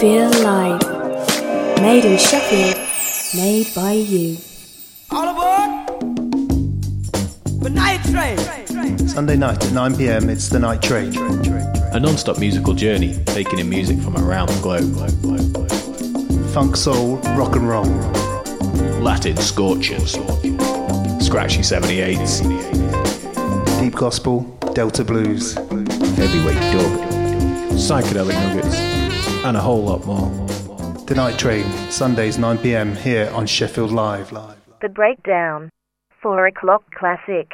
Sheffield Live. Made in Sheffield, made by you. All aboard the Night Train. Sunday night at 9 p.m, it's the Night Train. A non-stop musical journey, taking in music from around the globe. Funk, soul, rock and roll. Latin scorchers. Scratchy 78s. Deep gospel, Delta blues. Heavyweight dub. Psychedelic nuggets. And a whole lot more. The Night Train, Sundays 9 p.m, here on Sheffield Live. The Breakdown, 4 o'clock classic.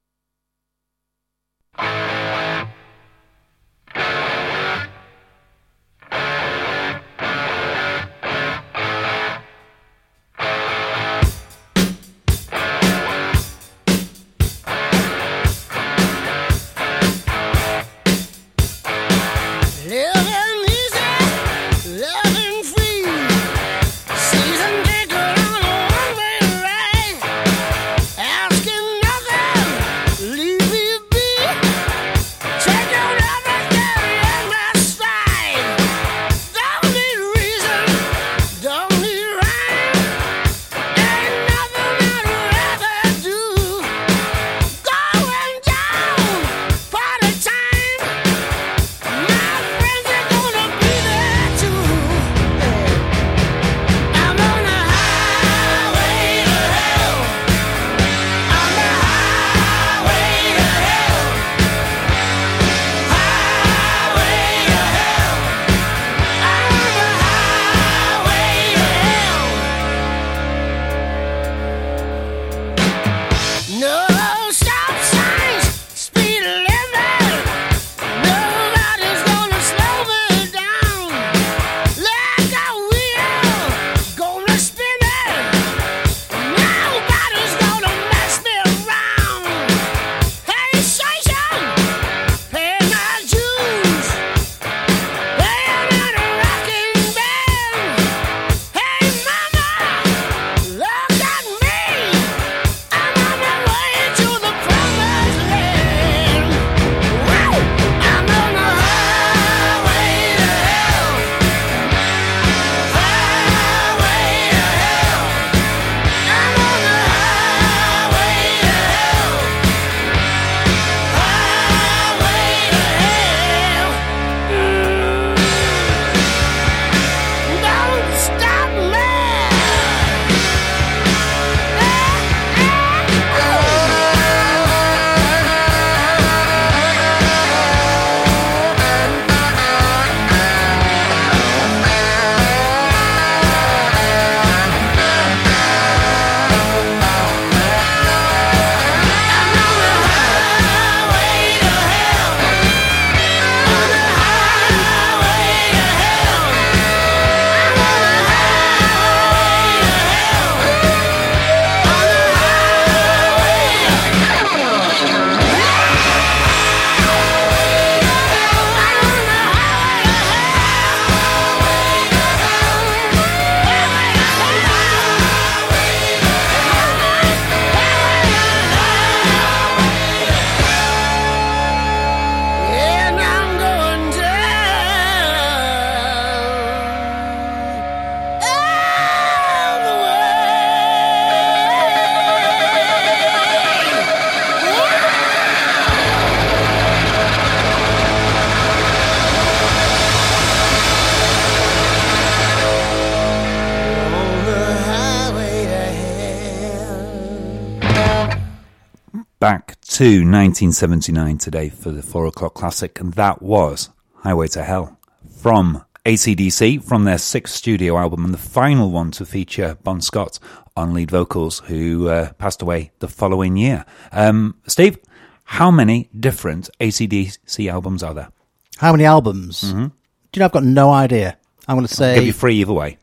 Back to 1979 today for the 4 o'clock classic, and that was Highway to Hell from AC/DC, from their sixth studio album, and the final one to feature Bon Scott on lead vocals, who passed away the following year. Steve, how many different AC/DC albums are there? How many albums? Mm-hmm. Do you know, I've got no idea. I'm going to say... I'll give you 3 either way.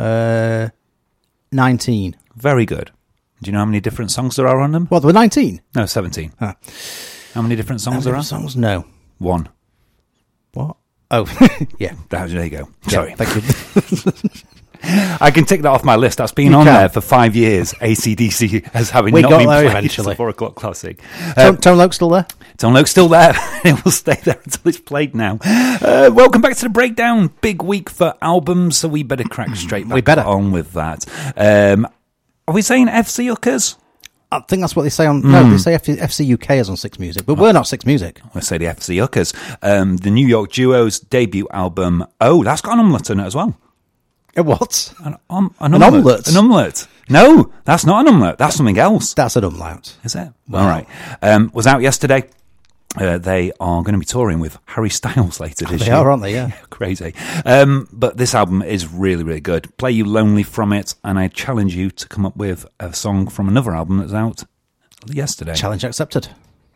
19. Very good. Do you know how many different songs there are on them? What, there were 19? No, 17. How many different songs there are? Songs? No. 1. What? Oh, yeah. There you go. Yeah, Sorry. thank you. I can tick that off my list. That's been on there for 5 years. AC/DC as having not been played eventually. 4 o'clock classic. Tone Loke's still there? Tone Loke's still there. It will stay there until it's played now. Welcome back to the breakdown. Big week for albums, so we better crack straight back on with that. Are we saying FC Uckers? I think that's what they say on... No, they say FC UK is on Six Music, but we're not Six Music. I say the FC Uckers. The New York Duo's debut album... Oh, that's got an omelette in it as well. What? An omelette? An omelette. No, that's not an omelette. That's something else. That's an umlaut. Is it? Wow. All right. Was out yesterday. They are going to be touring with Harry Styles later this year. They are, aren't they? Yeah. Crazy. But this album is really, really good. Play You Lonely from it, and I challenge you to come up with a song from another album that's out yesterday. Challenge accepted.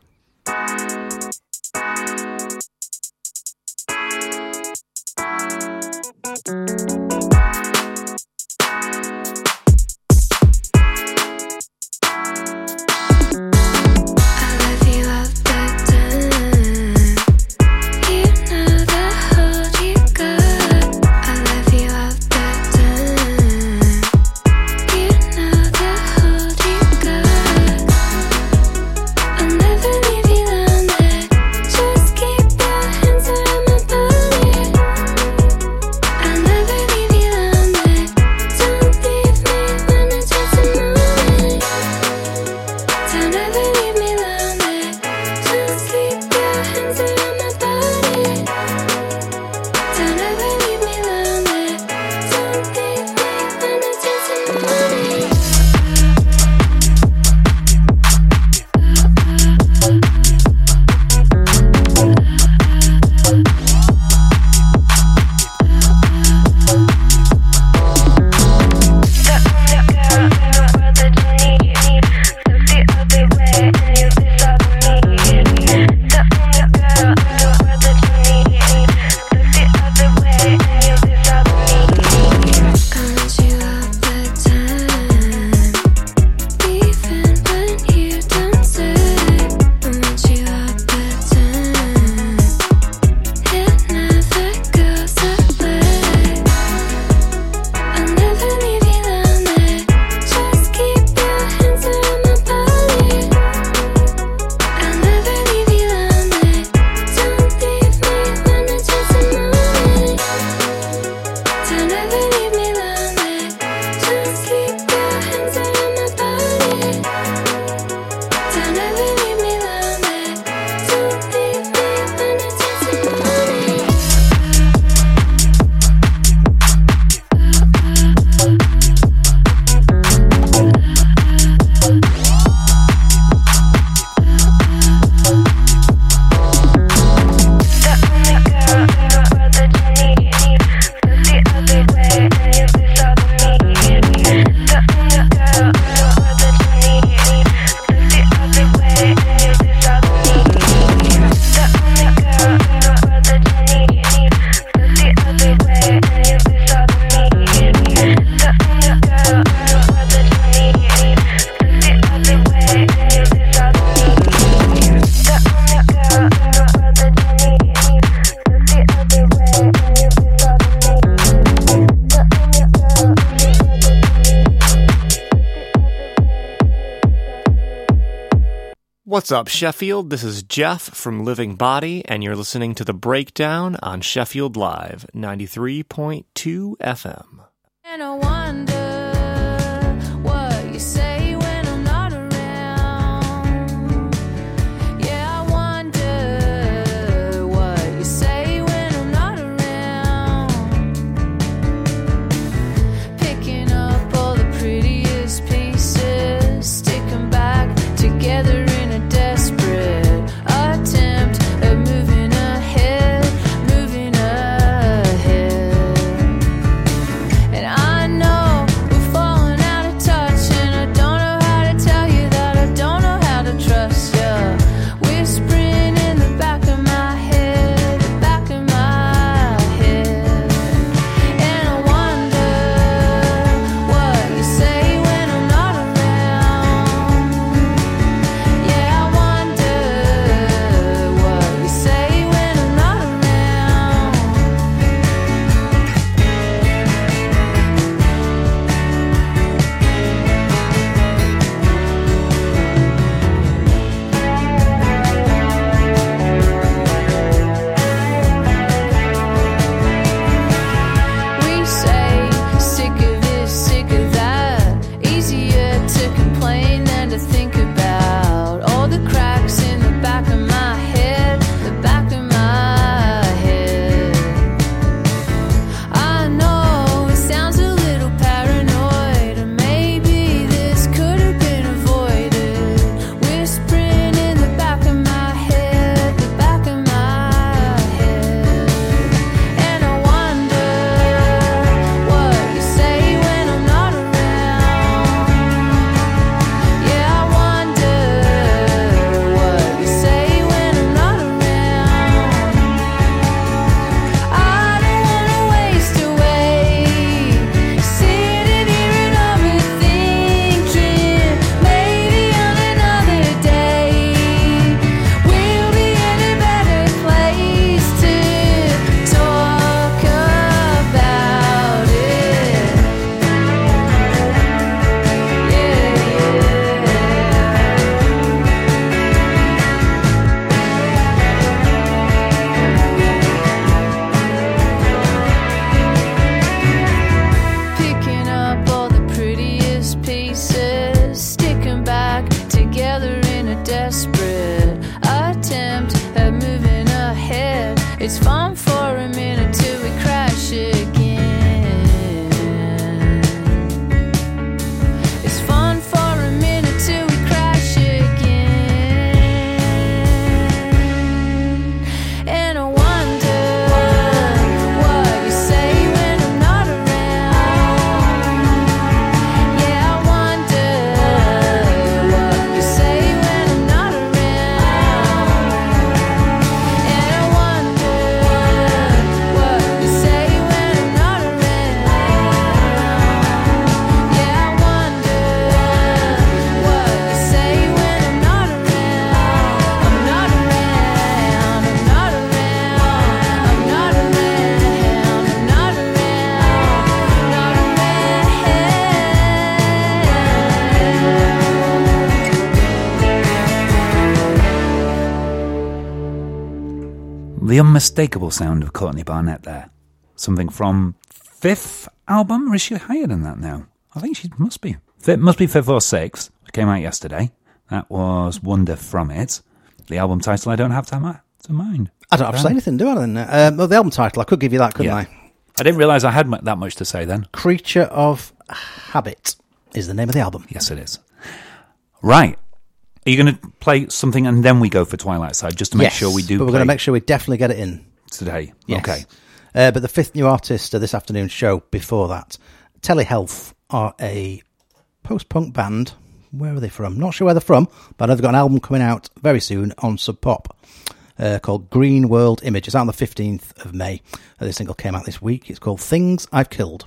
What's up, Sheffield? This is Jeff from Living Body, and you're listening to The Breakdown on Sheffield Live, 93.2 FM. And I wonder what you say when I'm not around. Yeah, I wonder what you say when I'm not around. Picking up all the prettiest pieces, stick them back together in a desperate attempt at moving ahead. And I know It's fun for a minute till we crash again. It's fun for a minute till we crash again. And I wonder what you say when I'm not around. Yeah, I wonder what you say when I'm not around. And I wonder what you say when I'm not around. Yeah, I wonder what you say when I'm not around. I'm not around. I'm not around. I'm not around. I'm not The unmistakable sound of Courtney Barnett there. Something from fifth album, or is she higher than that now? I think she must be. Must be fifth or sixth. It came out yesterday. That was Wonder from it. The album title I don't have to mind. I don't have to say anything, do I? Then, well, the album title, I could give you that, couldn't I? I didn't realise I had that much to say then. Creature of Habit is the name of the album. Yes, it is. Right. Are you going to play something and then we go for Twilight Side, just to make sure we do but we're going to make sure we definitely get it in. Today? Yes. Okay. But the fifth new artist of this afternoon's show before that, Telehealth are a post-punk band. Where are they from? Not sure where they're from, but I know they've got an album coming out very soon on Sub Pop called Green World Image. It's out on the 15th of May. This single came out this week. It's called Things I've Killed.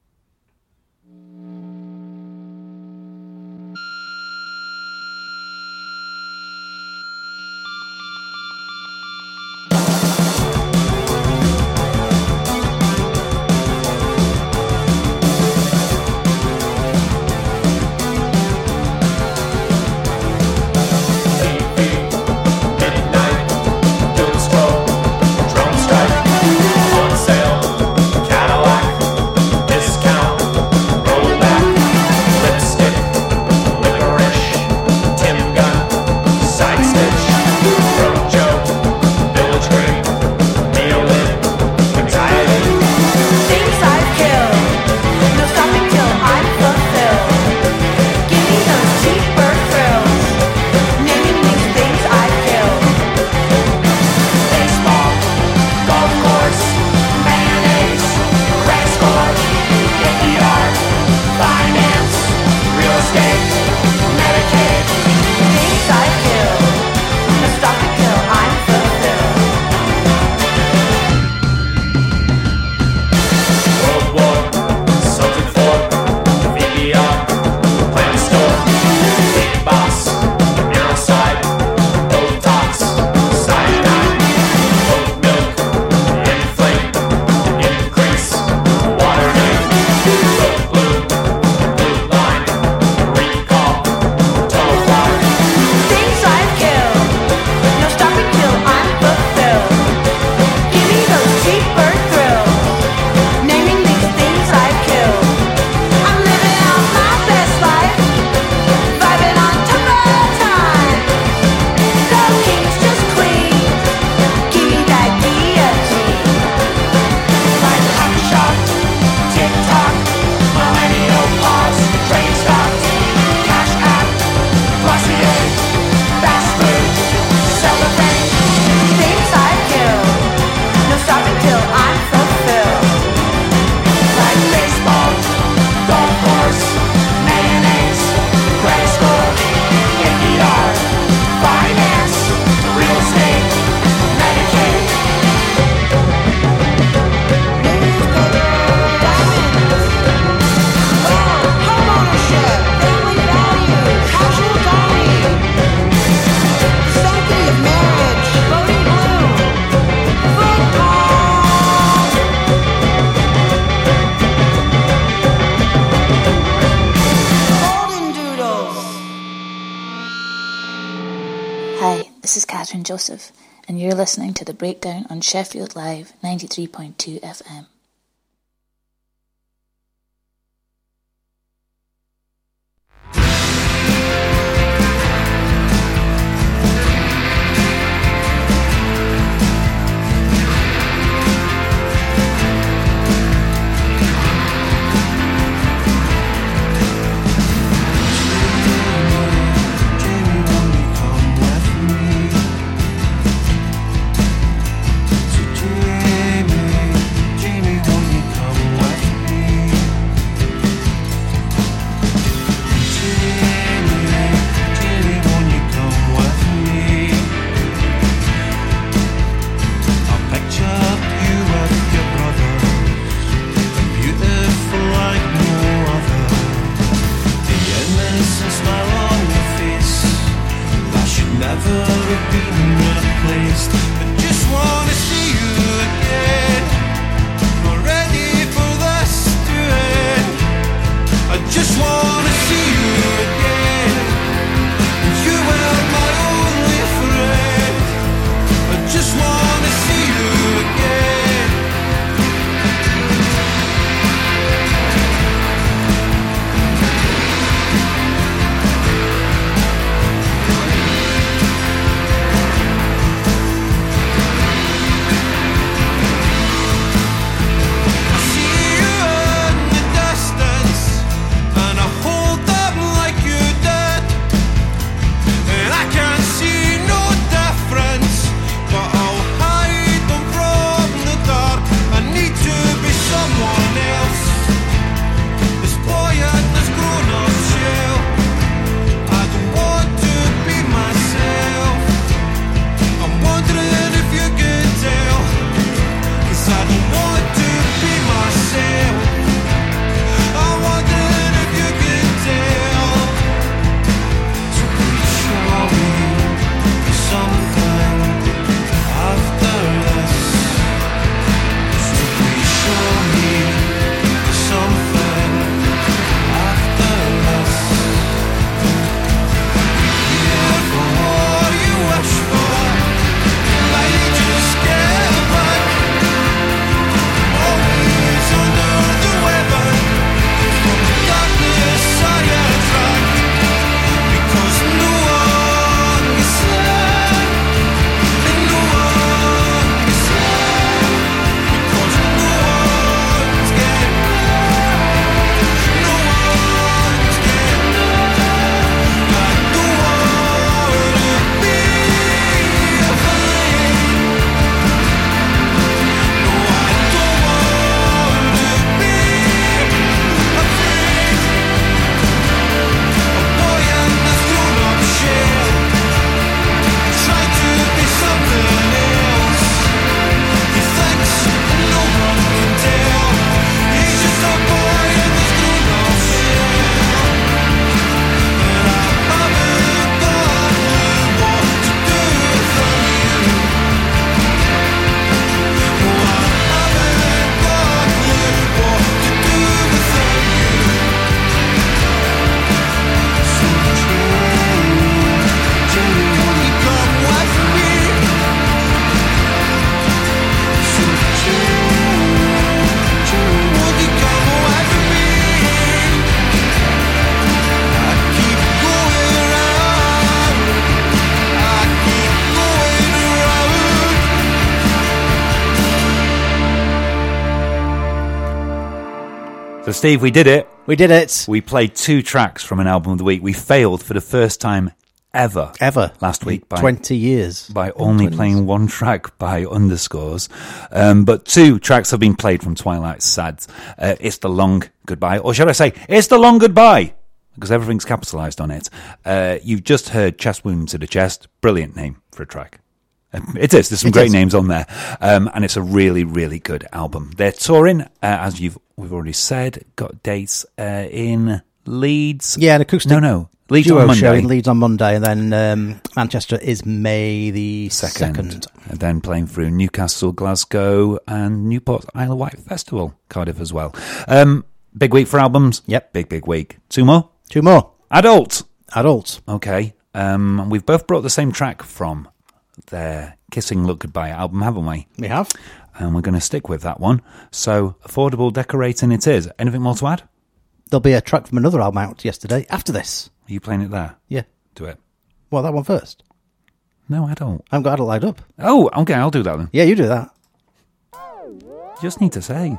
Joseph, and you're listening to The Breakdown on Sheffield Live 93.2 FM. But Steve, we did it. We did it. We played 2 tracks from an album of the week. We failed for the first time ever last week by 20 years by only playing 1 track by Underscores, but 2 tracks have been played from Twilight's Sads. It's the Long Goodbye, or should I say It's the Long Goodbye, because everything's capitalised on it. You've just heard Chest Wound to the Chest. Brilliant name for a track. It is. There's some great names on there, and it's a really, really good album. They're touring, as we've already said. Got dates in Leeds. Yeah, an acoustic. No. Leeds duo on Monday. show in Leeds on Monday, and then Manchester is May the 2nd. And then playing through Newcastle, Glasgow, and Newport Isle of Wight Festival, Cardiff as well. Big week for albums. Yep. Big week. 2 more? 2 more. Adult. Okay. We've both brought the same track from their Kissing Look Goodbye album, haven't we? We have. And we're going to stick with that one. So, Affordable Decorating it is. Anything more to add? There'll be a track from another album out yesterday after this. Are you playing it there? Yeah. Do it. Well, that one first. No, I don't. I haven't got it lined up. Oh, okay, I'll do that then. Yeah, you do that. Just need to say.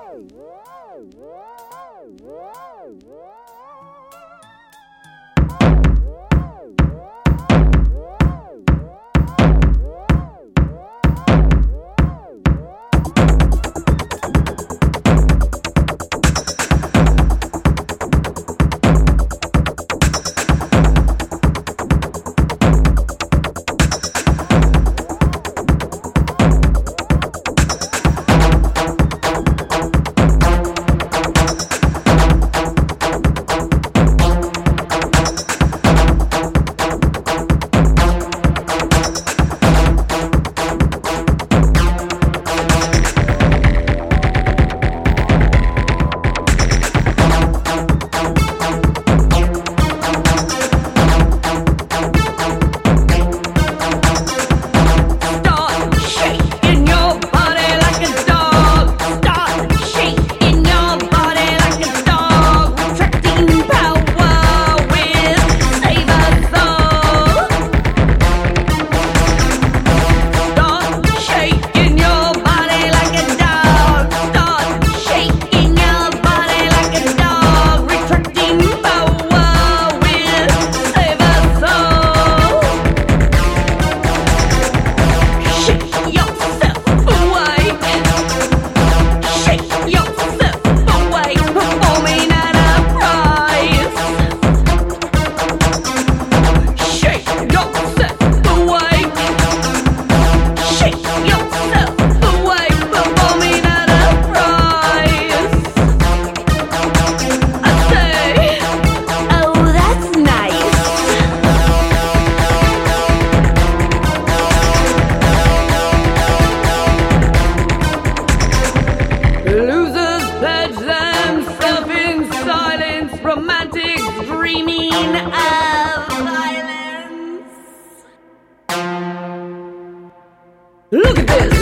Look at this.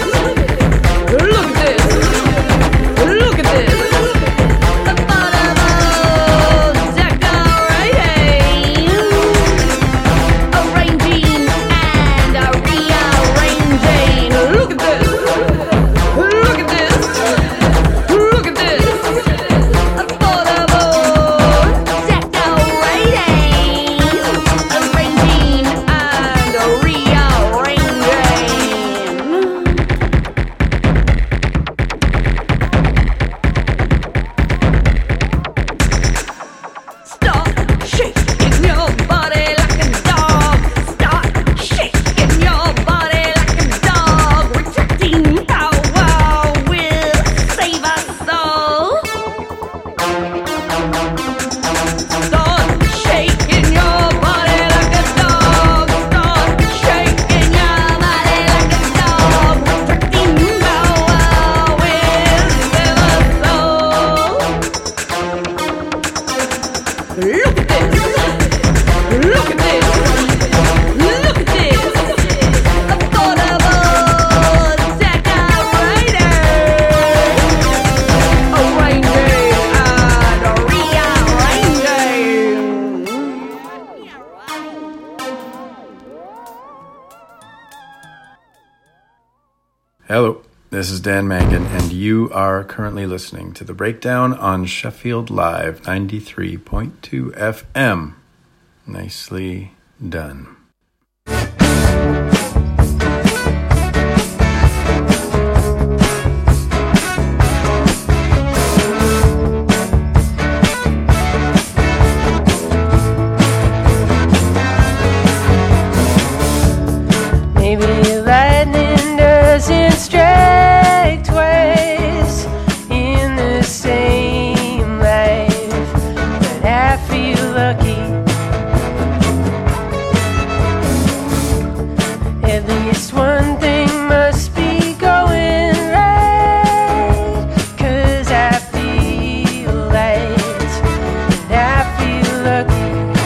Look at this. Look at this. Affordable decorating, arranging and rearranging. Look at this. Look at this. Look at this. Affordable decorating, arranging and rearranging. Start shaking your body like a dog. Start shaking your body like a dog. Retracting power will save us all. Start shaking your body like a dog. Start shaking your body like a dog. Retracting power will save us all. Look at this. Look at this. Look at this. Affordable decorating, arranging and rearranging. Hello. This is Dan Mangan, and you are currently listening to The Breakdown on Sheffield Live 93.2 FM. Nicely done. Maybe lightning doesn't strike twice in the same life, but I feel lucky. At least one thing must be going right, 'cause I feel light and I feel lucky.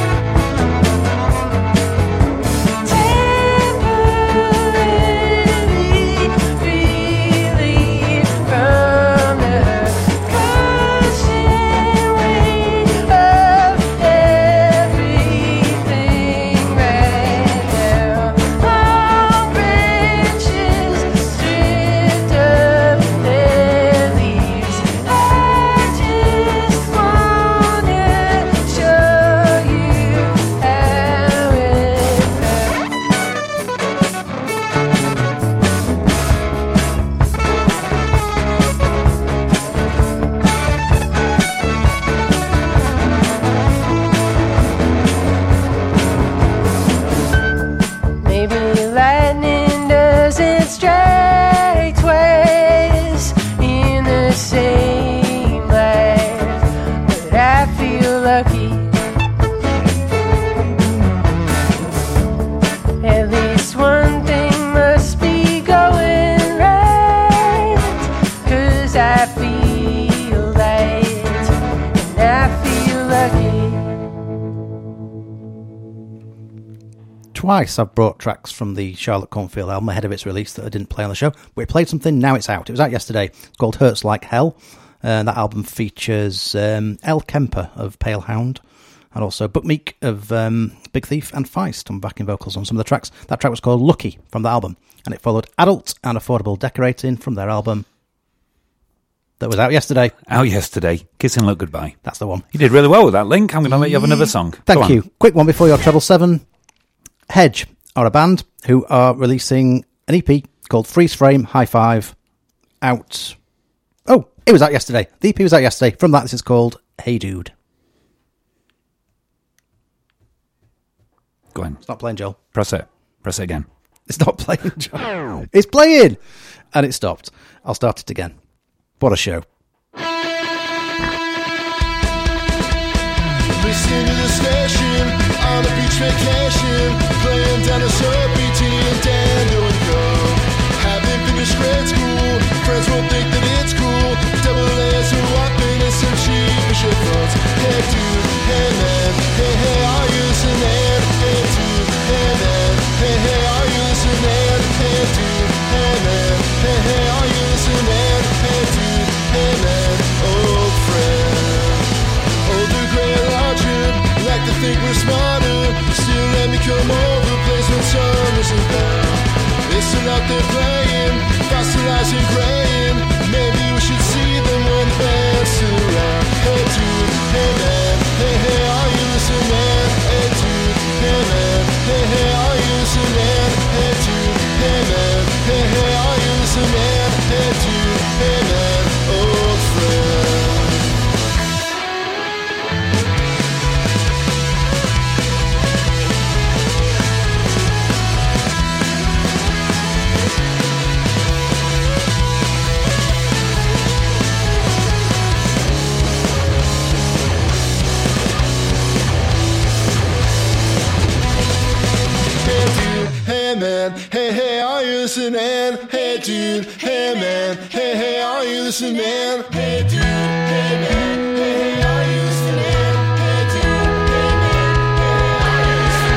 Twice I've brought tracks from the Charlotte Cornfield album ahead of its release that I didn't play on the show. But we played something, now it's out. It was out yesterday. It's called Hurts Like Hell. That album features El Kemper of Pale Hound and also Buckmeek of Big Thief and Feist on backing vocals on some of the tracks. That track was called Lucky from the album, and it followed Adult and Affordable Decorating from their album that was out yesterday. Kiss and Look Goodbye. That's the one. You did really well with that, Link. I'm going to let you have another song. Thank you. Quick one before your treble 7. Hedge are a band who are releasing an EP called Freeze Frame High Five out. Oh, it was out yesterday. The EP was out yesterday. From that, this is called Hey Dude. Go on. It's not playing, Joel. Press it. Press it again. It's not playing, Joel. It's playing! And it stopped. I'll start it again. What a show. Listening to the station on a beach vacation, playing down a sub BT and Dando and go. Haven't finished grade school, friends won't think that it's cool. Double A's who walk in and some cheap shit phones. Hey dude, hey man, hey hey, are you listening? Hey dude, hey man, hey hey, are you listening? Hey dude, hey man, hey hey, are you listening? Hey dude, hey man, old friend. Older gray larger, like to think we're smarter. Still let me come over, place when sun isn't there. They're still out there playing, fossilizing, graying. Maybe we should see them when the band's still around. Hey dude, hey man, hey hey, are you listening? Hey dude, hey man, hey hey, are you listening? Hey dude, hey man, hey hey, are you listening? Hey dude, hey man, old friend. Hey man, hey hey, are you listening? Hey dude, hey man, hey hey, are you listening? Hey dude, hey man, hey hey, are you listening? Hey dude, hey man, hey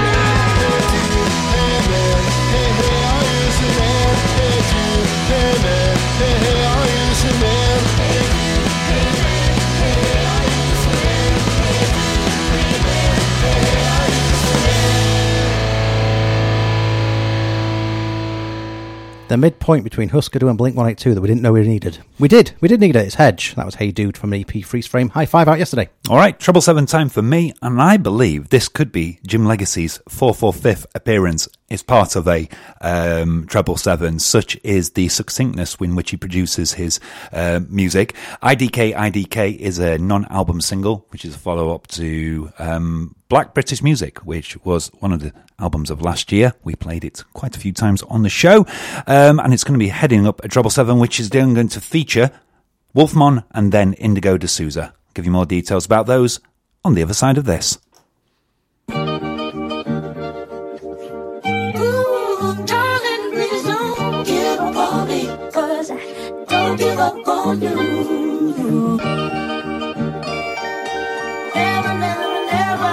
hey, are you listening? Hey dude, hey man, hey hey, are you listening? Hey dude, hey man, hey hey, are you listening? Hey dude, hey man, hey hey, are you listening? The midpoint between Husker Du and Blink-182 that we didn't know we needed. We did need it. It's Hedge. That was Hey Dude from an EP Freeze Frame High Five out yesterday. All right, 777 time for me, and I believe this could be Jim Legacy's 445th appearance. It's part of a 777, such is the succinctness in which he produces his music. IDK is a non-album single, which is a follow-up to Black British Music, which was one of the albums of last year. We played it quite a few times on the show, and it's going to be heading up a 777, which is then going to feature Wolfmon and then Indigo D'Souza. I'll give you more details about those on the other side of this. Don't give up on you. Never, never, never.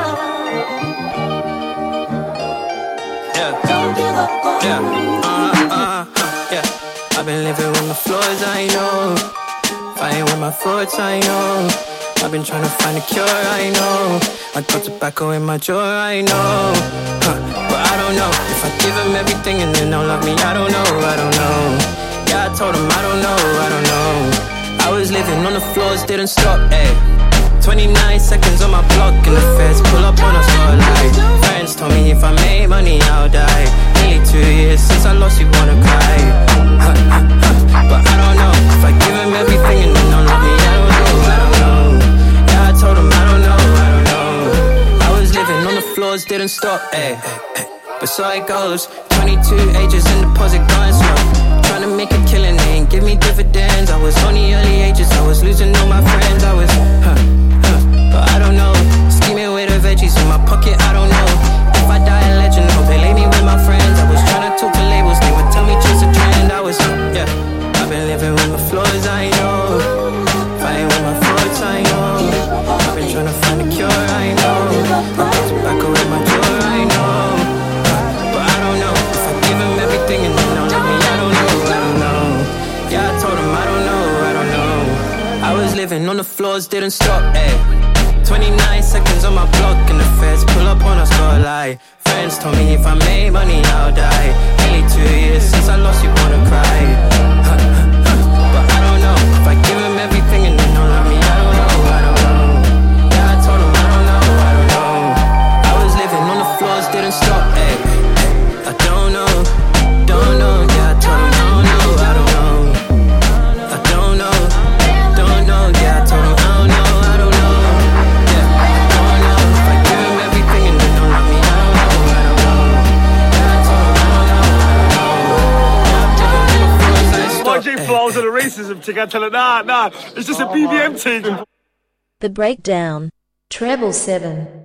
Yeah. Don't give up on you. Yeah. I've been living with my flaws, I know. Fighting with my thoughts, I know. I've been trying to find a cure, I know. I got tobacco in my drawer, I know. But I don't know if I give them everything and then they'll love me. I don't know. Yeah, I told him I don't know. I was living on the floors, didn't stop, ayy. 29 seconds on my block and the feds pull up on us all night. Friends told me if I made money, I'll die. Nearly 2 years since I lost, you wanna cry. But I don't know if I give him everything and then don't love me. I don't know. Yeah, I told him I don't know. I was living on the floors, didn't stop, ayy. But so it goes. 22 ages in deposit going slow. Trying to make a killing, they ain't give me dividends. I was on the early ages, I was losing all my friends. I was, but I don't know. Scheming with the veggies in my pocket, I don't know. If I die a legend, hope they lay me with my friends. I was trying to talk to labels, they would tell me chase a trend. I was, yeah, I've been living with my flaws, I know. Fighting with my thoughts, I know. I've been trying to find a cure, I know. I got tobacco in my drawer, I know. But I don't know if I give him everything and then they'll love me. I don't know. Yeah, I told him I don't know. I was living on the floors, didn't stop, ayy. 29 seconds on my block and the feds pull up on us, all lie. Friends told me if I made money, I'll die. Nearly 2 years since I lost, you wanna cry. But I don't know if I give him everything and then don't love me. I don't know. Yeah, I told him I don't know. I was living on the floors, didn't stop, ayy. I don't know. Yeah, I told him I don't know. Yeah, I told him I don't know. Yeah, I don't know. If I give him everything and then don't love me, I don't know. Yeah, I told him I don't know. YG flows and the racism thing, I tell her, nah, it's just a BBM thing. The Breakdown, 777.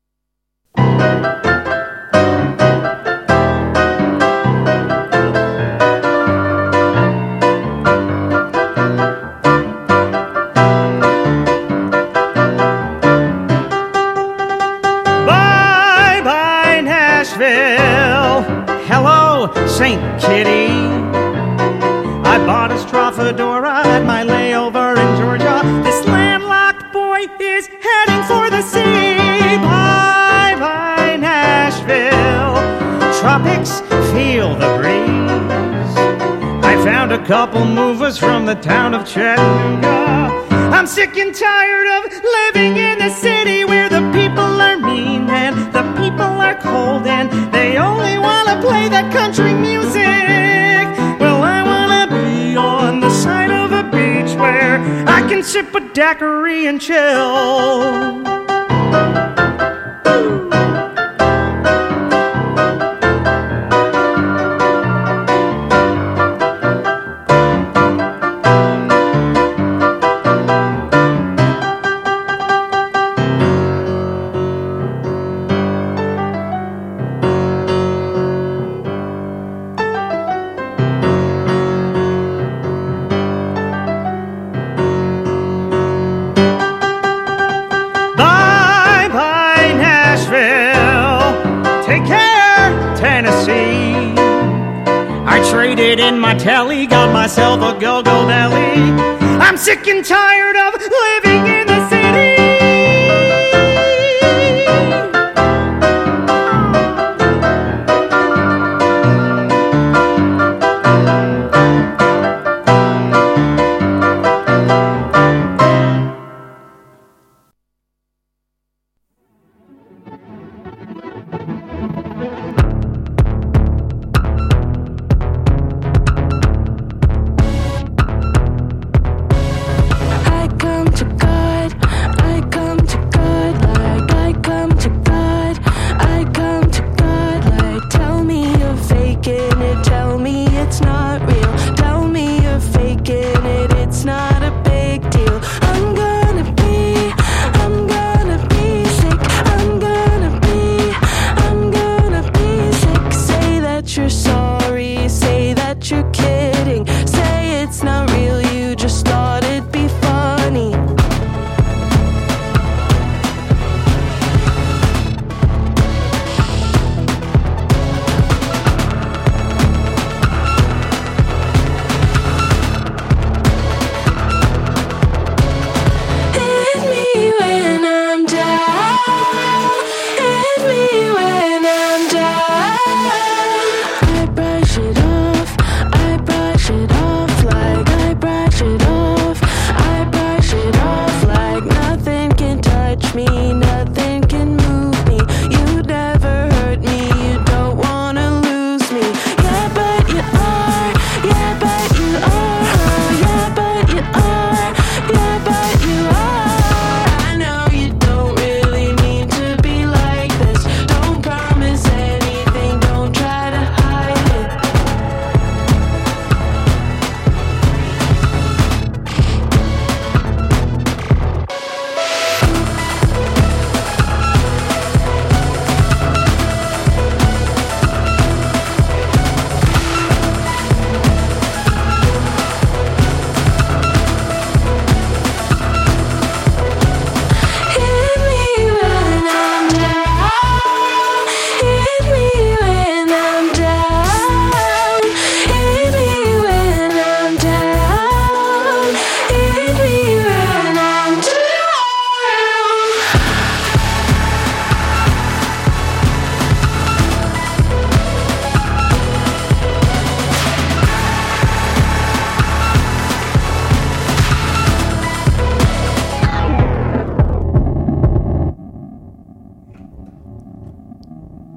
Hello, St. Kitty. I bought a Strawfedora at my layover in Georgia. This landlocked boy is heading for the sea. Bye-bye, Nashville. Tropics, feel the breeze. I found a couple movers from the town of Chattanooga. I'm sick and tired of living in the city where the people are mean and the people are cold and they only want to play that country music. Well, I want to be on the side of a beach where I can sip a daiquiri and chill. In my telly, got myself a go-go deli. I'm sick and tired of living in the city.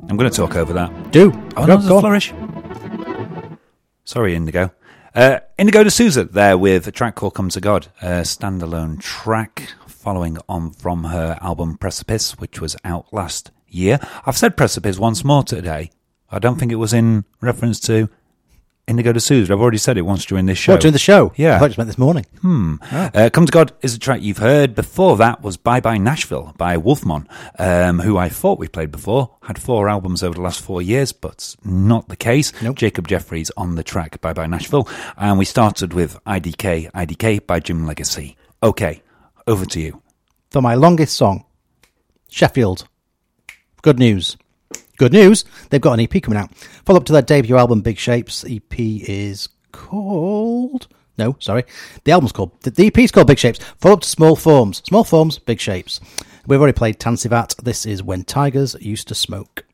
I'm going to talk over that. Do. Oh, Go no, there's on. a flourish. Sorry, Indigo. Indigo D'Souza there with a track called Come to God, a standalone track following on from her album Precipice, which was out last year. I've said Precipice once more today. I don't think it was in reference to Indigo D'Souza. I've already said it once during this show. What, during the show? Yeah. I thought you meant this morning. Oh. Come to God is a track you've heard. Before that was Bye Bye Nashville by Wolfmon, who I thought we played before. Had 4 albums over the last 4 years, but not the case. Nope. Jacob Jeffries on the track Bye Bye Nashville. And we started with IDK by Jim Legacy. Okay, over to you. For my longest song, Sheffield. Good news. Good news, they've got an EP coming out. Follow up to their debut album, Big Shapes. The EP is called... No, sorry. The album's called... The EP's called Big Shapes. Follow up to Small Forms. Small Forms, Big Shapes. We've already played Tansivat. This is When Tigers Used to Smoke.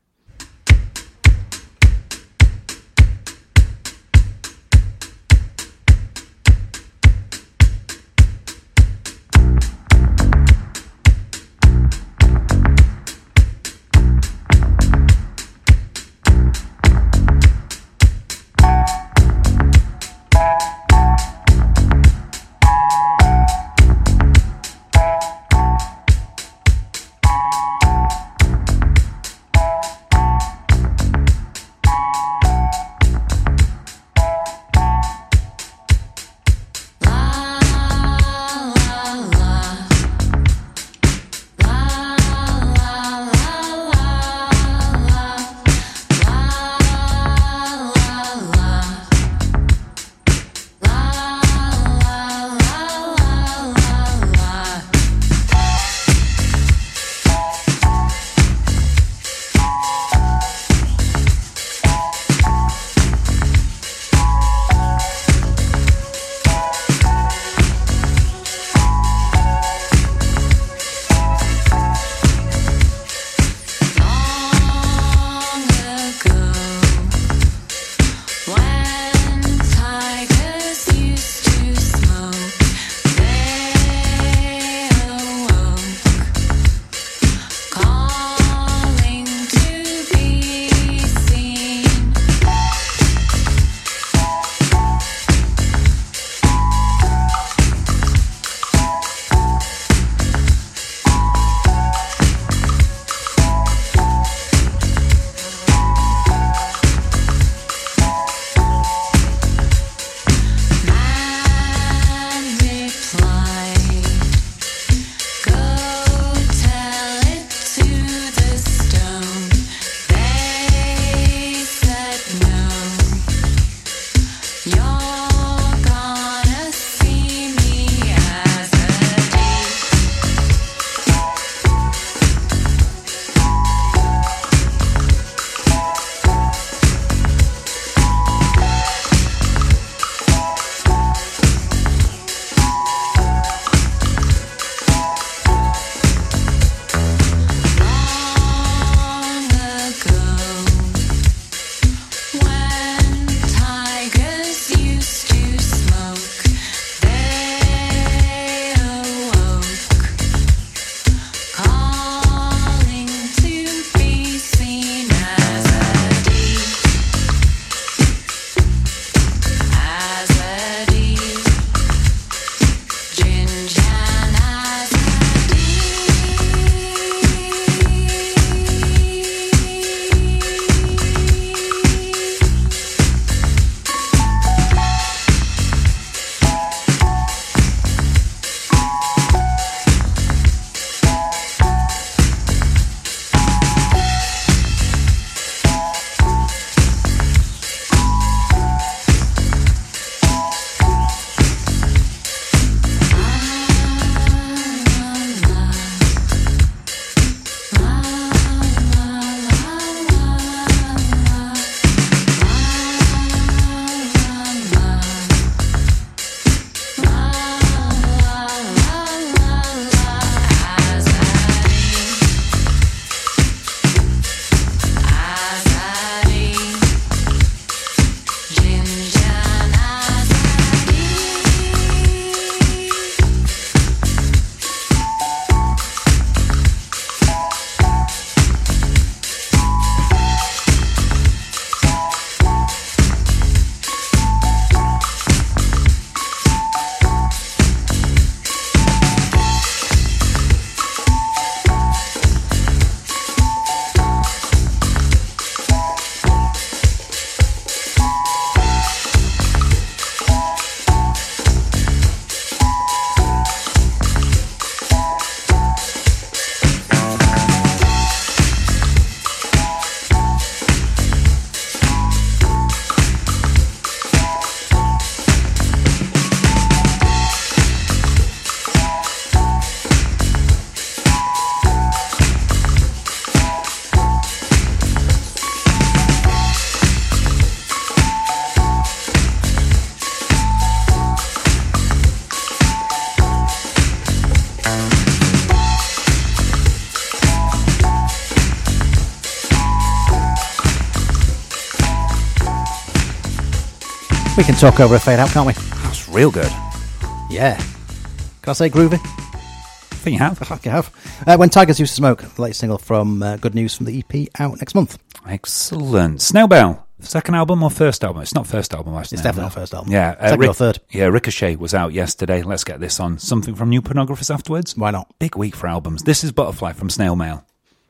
We can talk over a fade out, can't we? That's real good. Yeah. Can I say groovy? I think you have. I think you have. When Tigers Used to Smoke, the latest single from Good News from the EP out next month. Excellent. Snail Bell, second album or first album? It's not first album. It's definitely not first album. Yeah. Second or third. Yeah, Ricochet was out yesterday. Let's get this on. Something from New Pornographers afterwards? Why not? Big week for albums. This is Butterfly from Snail Mail.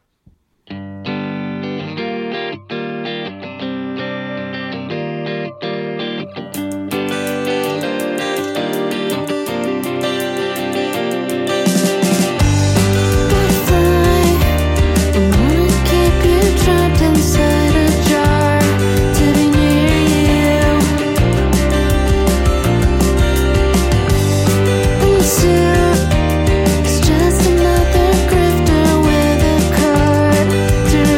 It's just another grifter with a card to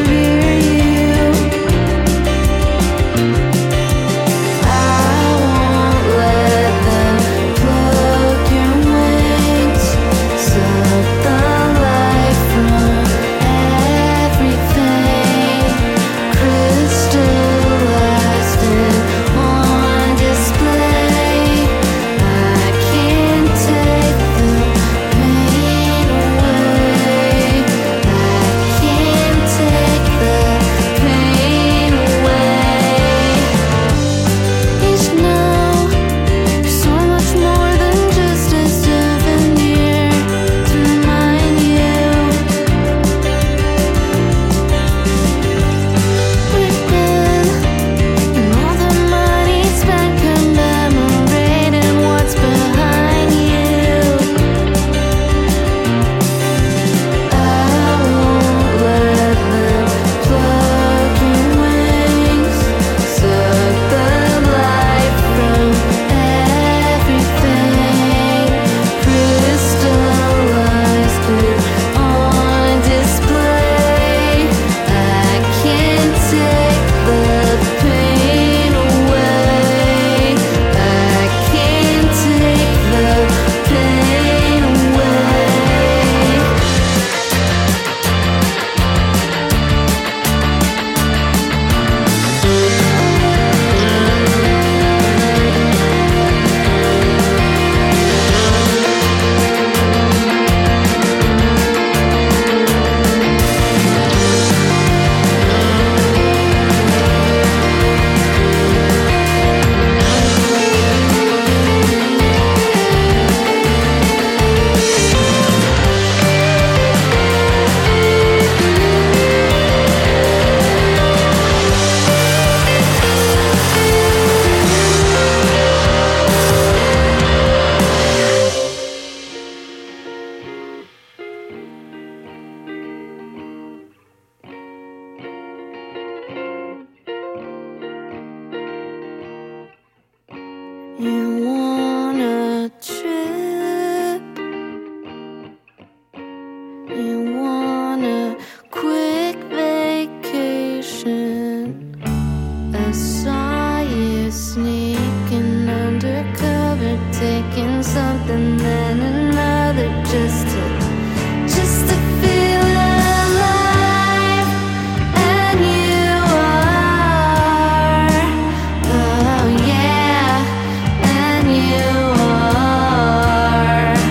You want a trip? You want a quick vacation? I saw you sneaking undercover, taking something then another just to feel alive. And you are, oh yeah, and you are.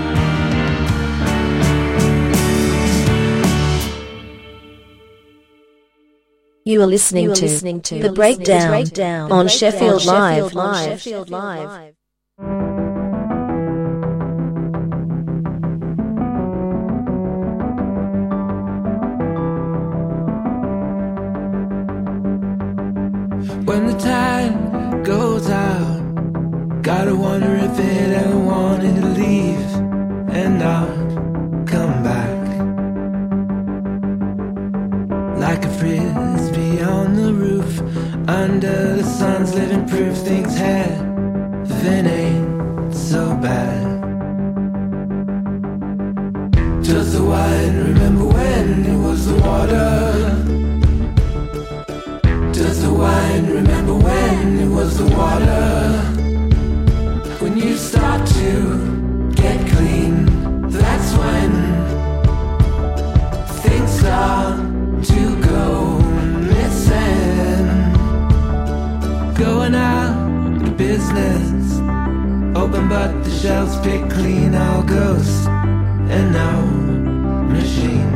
You are listening to The Breakdown on Sheffield Live. When the tide goes out, gotta wonder if it ever wanted to leave and not come back. Like a frisbee on the roof, under the sun's living proof things heaven ain't so bad. Just the wine, remember when it was the water. Just the wine, remember when it was the water. When you start to get clean, that's when things start to go missing. Going out to open, but the shelves pick clean. All ghost and no machine.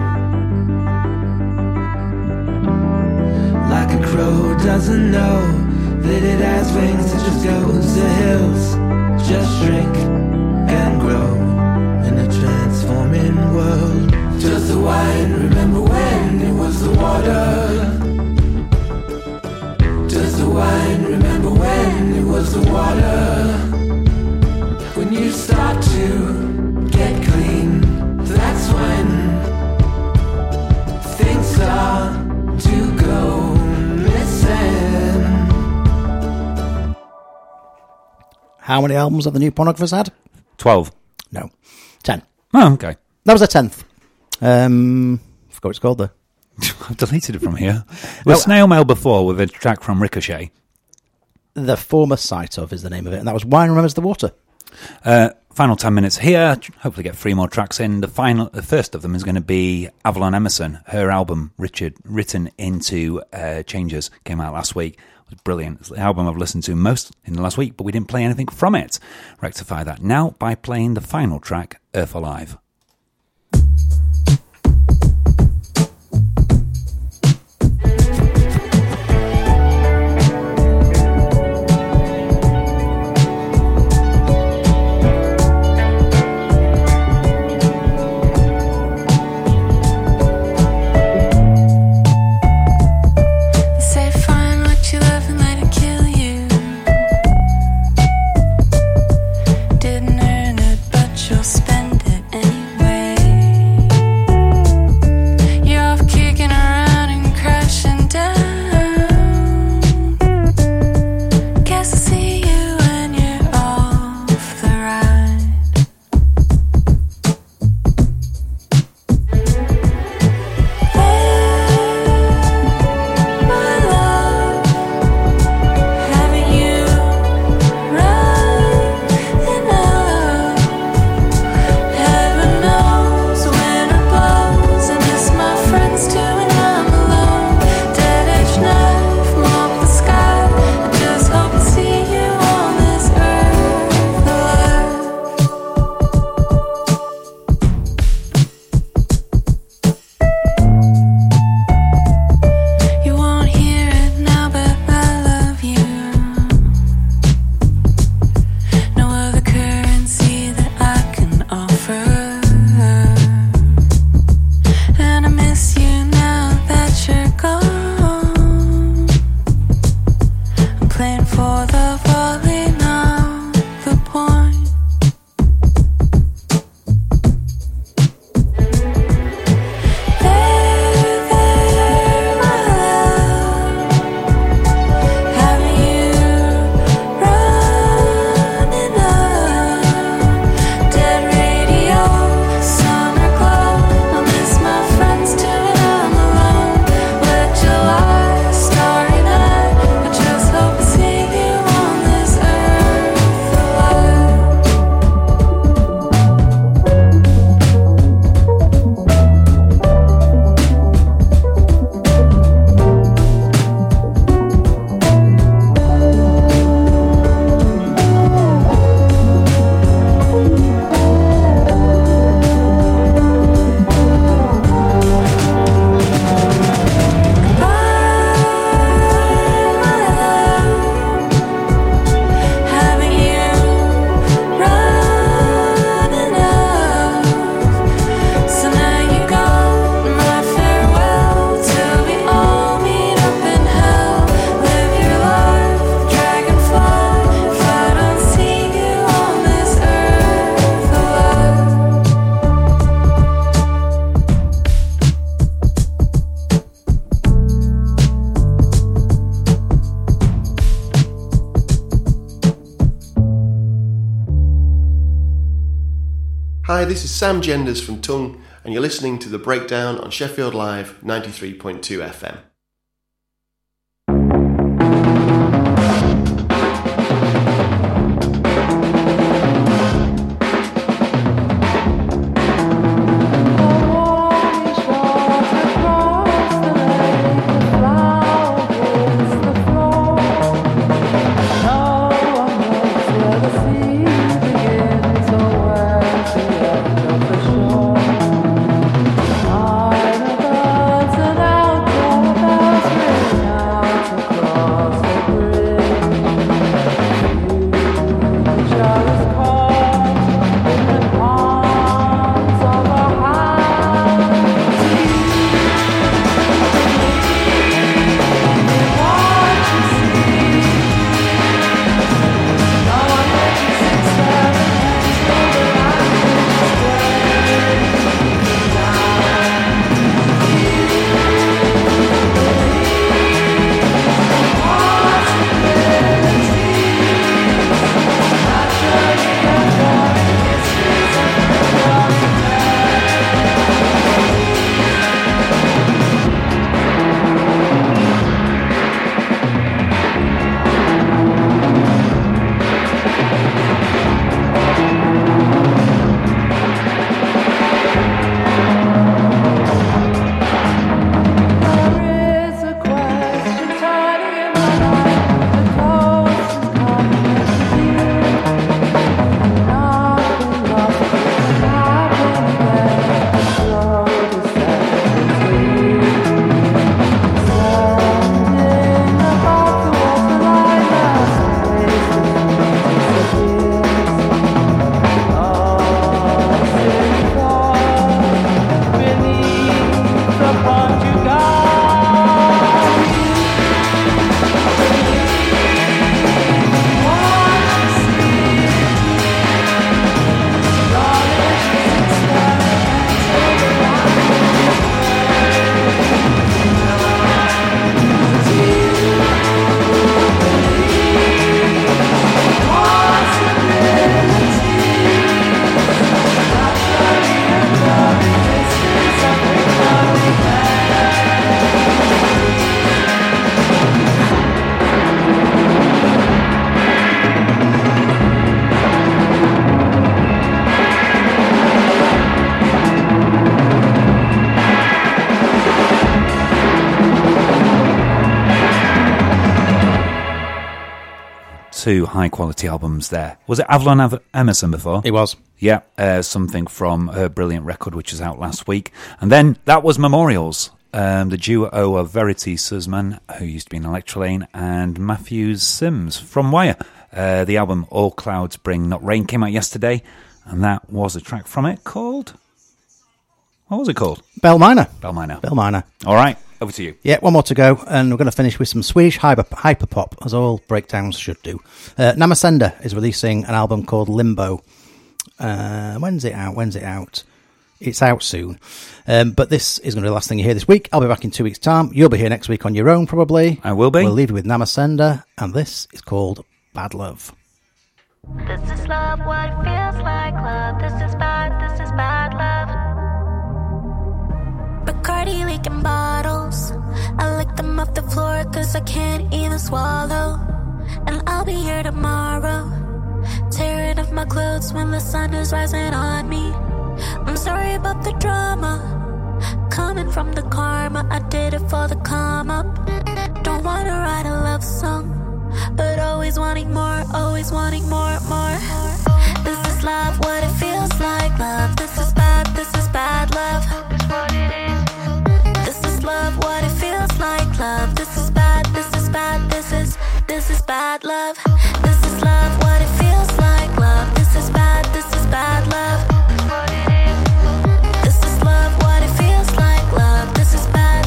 Like a crow doesn't know that it has wings, it just goes. The hills just shrink and grow in a transforming world. Does the wine remember when it was the water? Does the wine remember when it was the water? When you start to get clean, that's when things start to go missing. How many albums have the New Pornographers had? 12. No. 10. Oh, okay. That was a 10th. Forgot what it's called, though. I've deleted it from here. Well, Snail Mail before with a track from Ricochet. The Former Sight Of is the name of it, and that was Wine Remembers the Water. Final 10 minutes here. Hopefully get 3 more tracks in. The first of them is going to be Avalon Emerson. Her album, Written Into Changes, came out last week. It was brilliant. It's the album I've listened to most in the last week, but we didn't play anything from it. Rectify that now by playing the final track, Earth Alive. Spend it anyway. Hi, this is Sam Genders from Tongue, and you're listening to The Breakdown on Sheffield Live 93.2 FM. No one knows where the sea two high-quality albums there. Was it Avalon Emerson before? It was. Yeah, something from her brilliant record, which was out last week. And then that was Memorials, the duo of Verity Sussman, who used to be in Electrolane, and Matthew Sims from Wire. The album All Clouds Bring Not Rain came out yesterday, and that was a track from it called... What was it called? Bell Minor. Bell Minor. Bell Minor. All right, over to you. Yeah, one more to go, and we're going to finish with some Swedish hyperpop, as all breakdowns should do. Namasenda is releasing an album called Limbo. When's it out? It's out soon. But this is going to be the last thing you hear this week. I'll be back in 2 weeks' time. You'll be here next week on your own, probably. I will be. We'll leave you with Namasenda, and this is called Bad Love. This is love, what it feels like love. This is bad love. Bacardi leaking bottles. I lick them off the floor cause I can't even swallow. And I'll be here tomorrow, tearing off my clothes when the sun is rising on me. I'm sorry about the drama, coming from the karma. I did it for the come up. Don't wanna write a love song, but always wanting more, always wanting more. This is love, what it feels like love. This is bad love. This is love, what it feels like love. This is bad love. This is bad, love. This is love, what it feels like love. This is bad love. This is love, what it feels like love. This is bad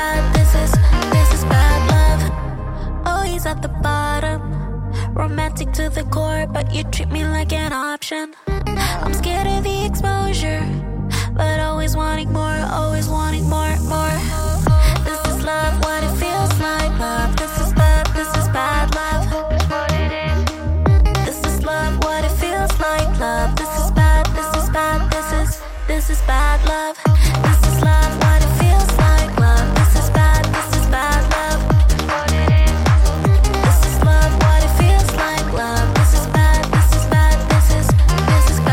love. Oh, he's at the bottom, romantic to the core, but you treat me like an option. I'm scared of the exposure, but always wanting more, always wanting more. This is love, what it feels like love. This is bad love. This is love, what it feels like love. This is bad love. This is love, what it feels like love. This is bad love. This is love, what it feels like love. This is bad love. This is bad. This is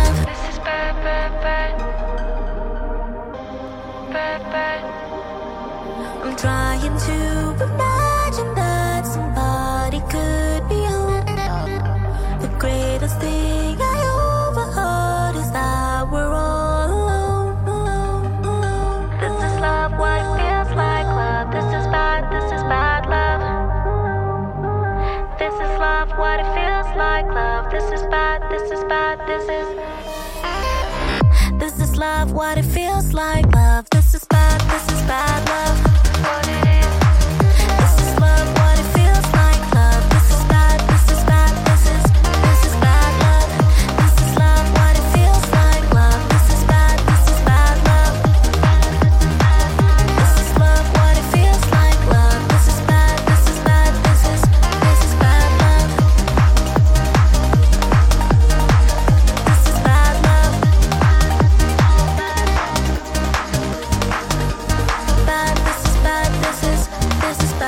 bad. I'm trying to imagine that somebody could be home. The greatest thing I overheard is that we're all alone. This is love, what it feels like love. This is bad love. This is love, what it feels like love. This is bad. This is love, what it feels like love. This is bad love.